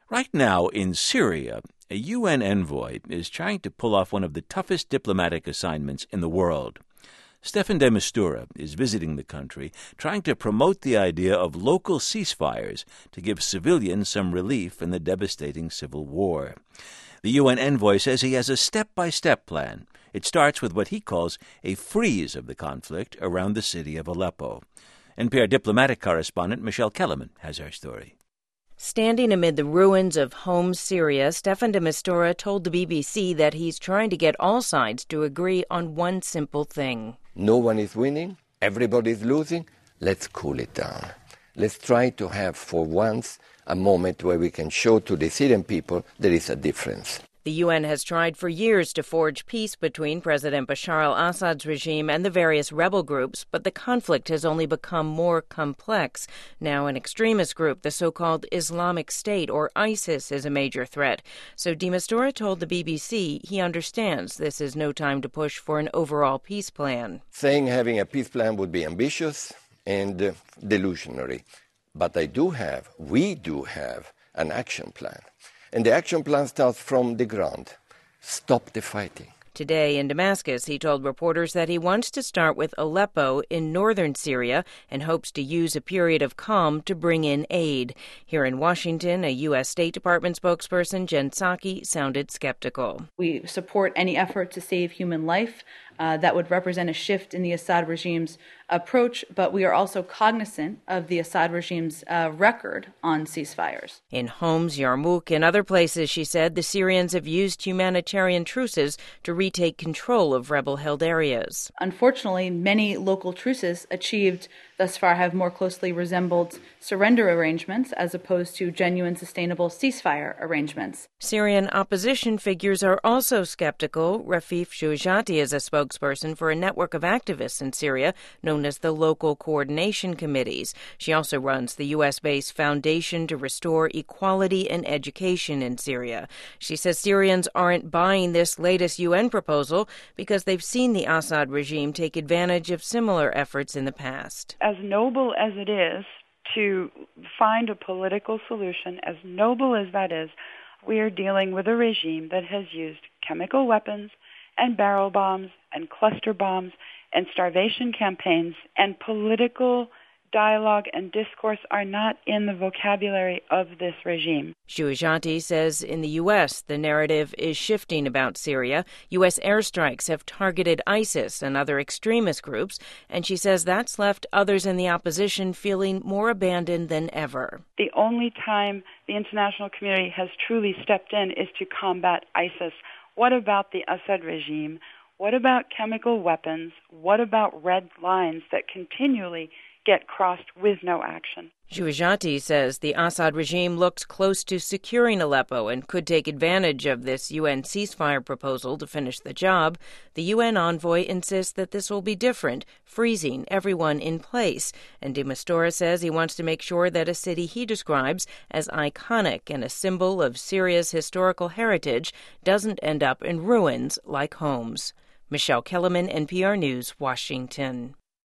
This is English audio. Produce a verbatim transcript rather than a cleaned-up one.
Right now in Syria, a U N envoy is trying to pull off one of the toughest diplomatic assignments in the world. Staffan de Mistura is visiting the country, trying to promote the idea of local ceasefires to give civilians some relief in the devastating civil war. The U N envoy says he has a step-by-step plan. It starts with what he calls a freeze of the conflict around the city of Aleppo. N P R diplomatic correspondent Michelle Kellerman has our story. Standing amid the ruins of Homs, Syria, Staffan de Mistura told the B B C that he's trying to get all sides to agree on one simple thing. No one is winning, everybody is losing. Let's cool it down. Let's try to have for once a moment where we can show to the Syrian people there is a difference. The U N has tried for years to forge peace between President Bashar al-Assad's regime and the various rebel groups, but the conflict has only become more complex. Now an extremist group, the so-called Islamic State, or ISIS, is a major threat. So de Mistura told the B B C he understands this is no time to push for an overall peace plan. Saying having a peace plan would be ambitious and uh, delusionary. But I do have, we do have, an action plan. And the action plan starts from the ground. Stop the fighting. Today in Damascus, he told reporters that he wants to start with Aleppo in northern Syria and hopes to use a period of calm to bring in aid. Here in Washington, a U S State Department spokesperson, Jen Psaki, sounded skeptical. We support any effort to save human life. Uh, that would represent a shift in the Assad regime's approach, but we are also cognizant of the Assad regime's uh, record on ceasefires. In Homs, Yarmouk, and other places, she said, the Syrians have used humanitarian truces to retake control of rebel-held areas. Unfortunately, many local truces achieved thus far have more closely resembled surrender arrangements as opposed to genuine sustainable ceasefire arrangements. Syrian opposition figures are also skeptical. Rafif Jouejati is a spokesperson for a network of activists in Syria known as the Local Coordination Committees. She also runs the U S-based Foundation to Restore Equality and Education in Syria. She says Syrians aren't buying this latest U N proposal because they've seen the Assad regime take advantage of similar efforts in the past. As noble as it is to find a political solution, as noble as that is, we are dealing with a regime that has used chemical weapons and barrel bombs and cluster bombs and starvation campaigns, and political dialogue and discourse are not in the vocabulary of this regime. Jouejati says in the U S, the narrative is shifting about Syria. U S airstrikes have targeted ISIS and other extremist groups, and she says that's left others in the opposition feeling more abandoned than ever. The only time the international community has truly stepped in is to combat ISIS. What about the Assad regime? What about chemical weapons? What about red lines that continually get crossed with no action? Jouejati says the Assad regime looks close to securing Aleppo and could take advantage of this U N ceasefire proposal to finish the job. The U N envoy insists that this will be different, freezing everyone in place. And de Mistura says he wants to make sure that a city he describes as iconic and a symbol of Syria's historical heritage doesn't end up in ruins like Homs. Michelle Kellerman, N P R News, Washington.